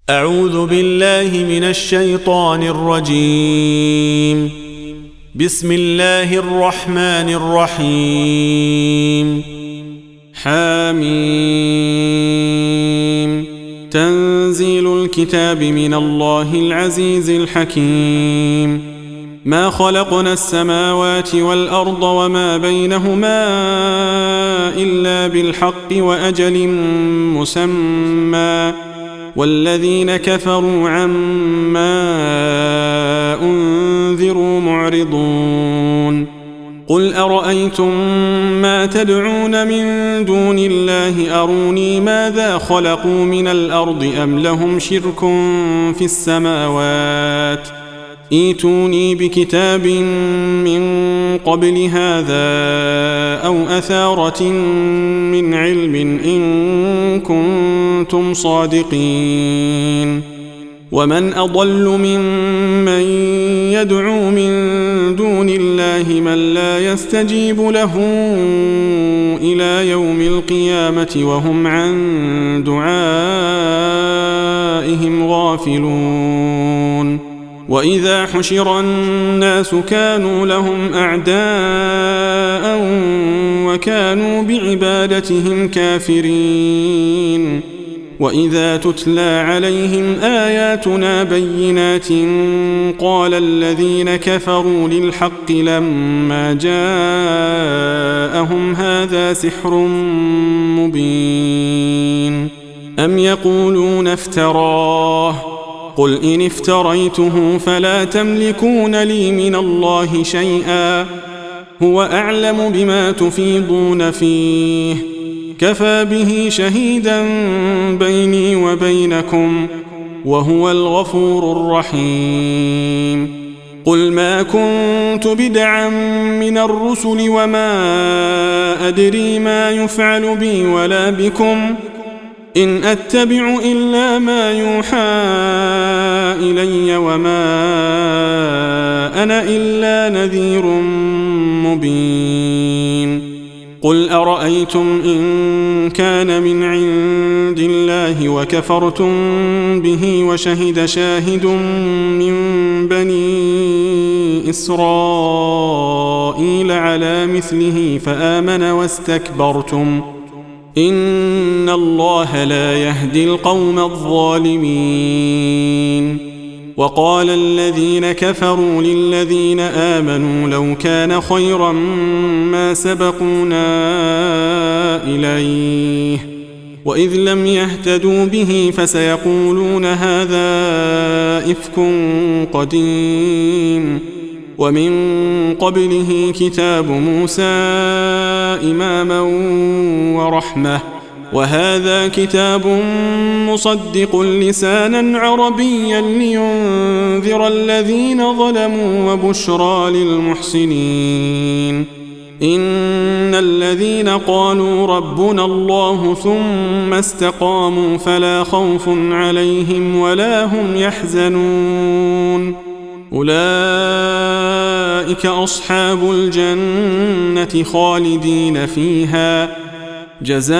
أعوذ بالله من الشيطان الرجيم. بسم الله الرحمن الرحيم. حميم. تنزيل الكتاب من الله العزيز الحكيم. ما خلقنا السماوات والأرض وما بينهما إلا بالحق وأجل مسمى، والذين كفروا عما أنذروا معرضون. قل أرأيتم ما تدعون من دون الله أروني ماذا خلقوا من الأرض أم لهم شرك في السماوات، ائتوني بكتاب من قبل هذا أو أثارة من علم إن كنتم صادقين. ومن أضل ممن يدعو من دون الله من لا يستجيب له إلى يوم القيامة وهم عن دعائهم غافلون. وإذا حشر الناس كانوا لهم أعداء وكانوا بعبادتهم كافرين. وإذا تتلى عليهم آياتنا بينات قال الذين كفروا للحق لما جاءهم هذا سحر مبين. أم يقولون افتراه، قل إن افتريته فلا تملكون لي من الله شيئا، هو أعلم بما تفيضون فيه، كفى به شهيدا بيني وبينكم، وهو الغفور الرحيم. قل ما كنت بدعا من الرسل وما أدري ما يفعل بي ولا بكم، إن أتبع إلا ما يوحى إلي وما أنا إلا نذير مبين. قل أرأيتم إن كان من عند الله وكفرتم به وشهد شاهد من بني إسرائيل على مثله فآمن واستكبرتم، إن الله لا يهدي القوم الظالمين. وقال الذين كفروا للذين آمنوا لو كان خيرا ما سبقونا إليه، وإذ لم يهتدوا به فسيقولون هذا إفك قديم. ومن قبله كتاب موسى إماما ورحمة، وهذا كتاب مصدق لسانا عربيا لينذر الذين ظلموا وبشرى للمحسنين. إن الذين قالوا ربنا الله ثم استقاموا فلا خوف عليهم ولا هم يحزنون، أولئك أصحاب الجنة خالدين فيها جزاء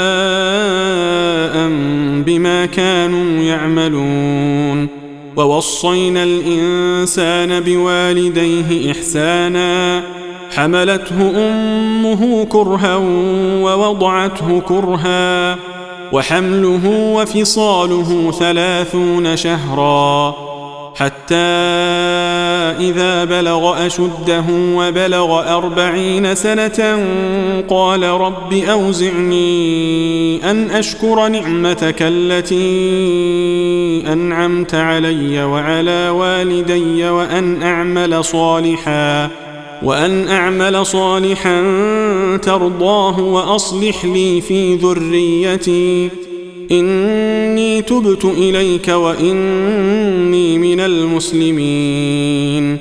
بما كانوا يعملون. ووصينا الإنسان بوالديه إحسانا، حملته أمه كرها ووضعته كرها، وحمله وفصاله 30 شهرا، حتى إذا بلغ أشده وبلغ 40 سنة قال رب أوزعني أن أشكر نعمتك التي أنعمت علي وعلى والدي وأن أعمل صالحا ترضاه وأصلح لي في ذريتي إني تبت إليك وإني من المسلمين.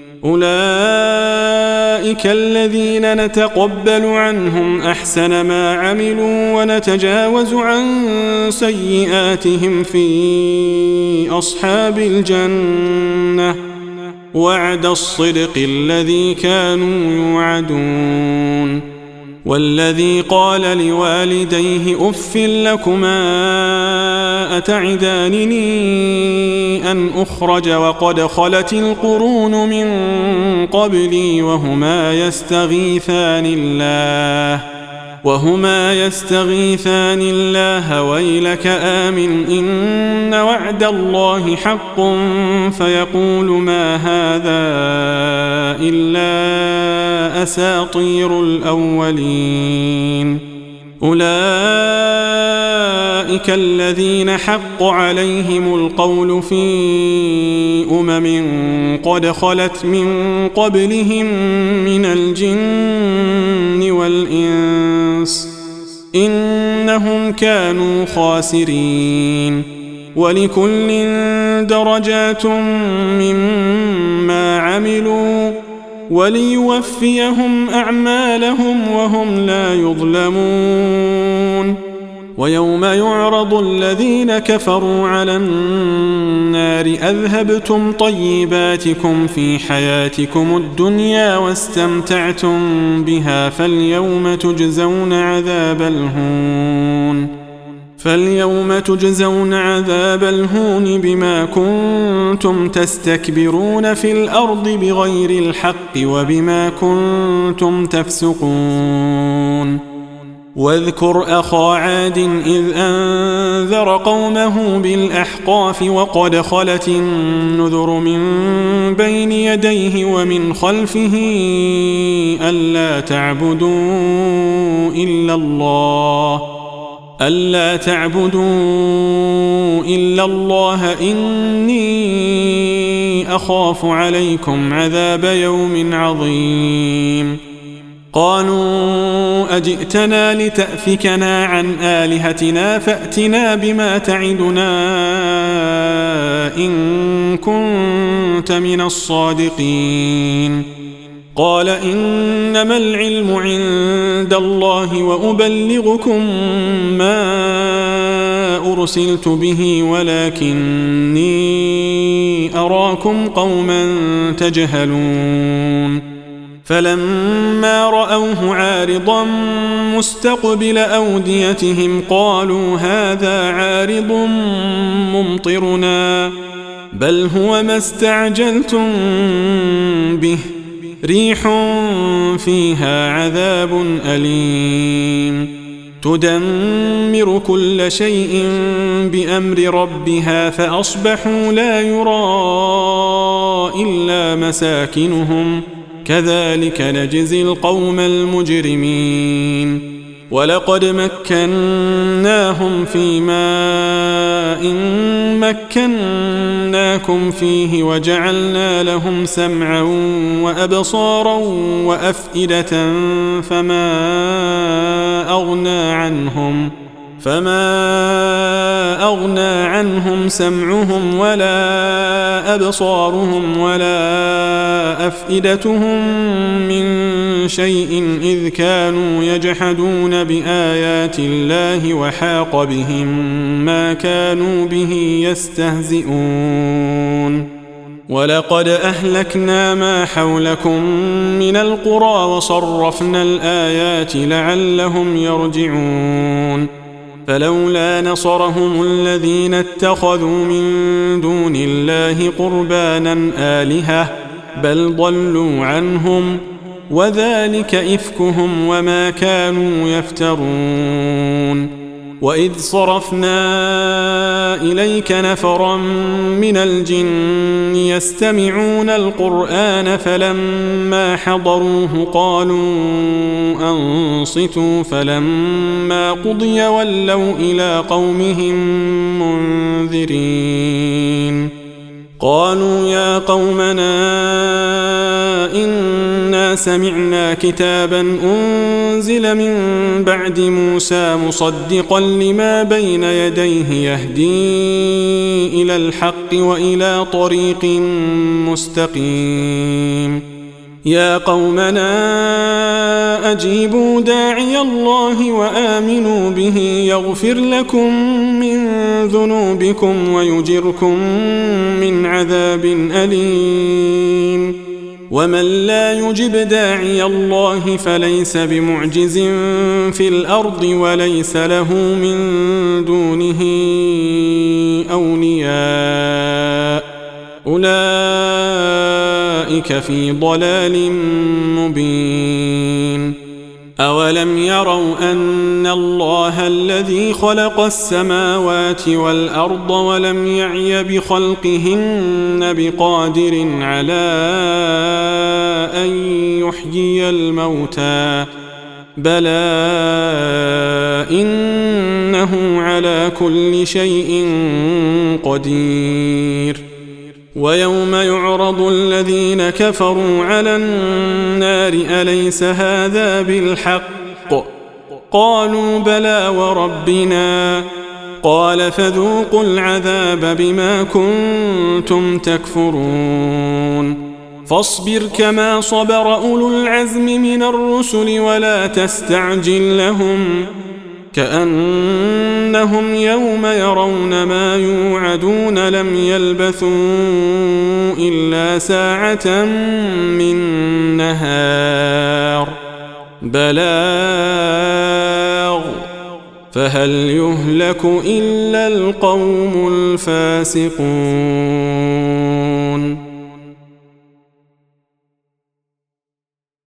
أولئك الذين نتقبل عنهم أحسن ما عملوا ونتجاوز عن سيئاتهم في أصحاب الجنة، وعد الصدق الذي كانوا يوعدون. والذي قال لوالديه أف لكما أتعدانني أن أخرج وقد خلت القرون من قبلي وهما يستغيثان الله ويلك آمن إن وعد الله حق فيقول ما هذا إلا أساطير الأولين أولئك الذين حق عليهم القول في قد خلت من قبلهم من الجن والإنس إنهم كانوا خاسرين ولكل درجات مما عملوا وليوفيهم أعمالهم وهم لا يظلمون ويوم يعرض الذين كفروا على النار أذهبتم طيباتكم في حياتكم الدنيا واستمتعتم بها فاليوم تجزون عذاب الهون بما كنتم تستكبرون في الأرض بغير الحق وبما كنتم تفسقون واذكر أخا عاد إذ أنذر قومه بالأحقاف وقد خلت النذر من بين يديه ومن خلفه ألا تعبدوا إلا الله إني أخاف عليكم عذاب يوم عظيم قالوا أجئتنا لتأفكنا عن آلهتنا فأتنا بما تعدنا إن كنت من الصادقين قال إنما العلم عند الله وأبلغكم ما أرسلت به ولكني أراكم قوما تجهلون فلما رأوه عارضا مستقبل أوديتهم قالوا هذا عارض ممطرنا بل هو ما استعجلتم به ريح فيها عذاب أليم تدمر كل شيء بأمر ربها فأصبحوا لا يرى إلا مساكنهم كذلك نجزي القوم المجرمين ولقد مكناهم في ماء مكناكم فيه وجعلنا لهم سمعا وأبصارا وأفئدة فما أغنى عنهم سمعهم ولا أبصارهم ولا أفئدتهم من شيء إذ كانوا يجحدون بآيات الله وحاق بهم ما كانوا به يستهزئون ولقد أهلكنا ما حولكم من القرى وصرفنا الآيات لعلهم يرجعون فلولا نصرهم الذين اتخذوا من دون الله قربانا آلهة بل ضلوا عنهم وذلك إفكهم وما كانوا يفترون وإذ صرفنا إليك نفرا من الجن يستمعون القرآن فلما حضروه قالوا أنصتوا فلما قضي ولوا إلى قومهم منذرين قالوا يا قومنا إنا سمعنا كتابا أنزل من بعد موسى مصدقا لما بين يديه يهدي إلى الحق وإلى طريق مستقيم يا قومنا أجيبوا داعي الله وآمنوا به يغفر لكم من ذنوبكم ويجركم من عذاب أليم ومن لا يجب داعي الله فليس بمعجز في الأرض وليس له من دونه أولياء أولئك في ضلال مبين. أولم يروا أن الله الذي خلق السماوات والأرض ولم يعي بخلقهن بقادر على أن يحيي الموتى بلى إنه على كل شيء قدير. ويوم يعرض الذين كفروا على النار أليس هذا بالحق؟ قالوا بلى وربنا قال فذوقوا العذاب بما كنتم تكفرون. فاصبر كما صبر أولو العزم من الرسل ولا تستعجل لهم كأنهم يوم يرون ما يوعدون لم يلبثوا إلا ساعة من نهار بلاغ فهل يهلك إلا القوم الفاسقون.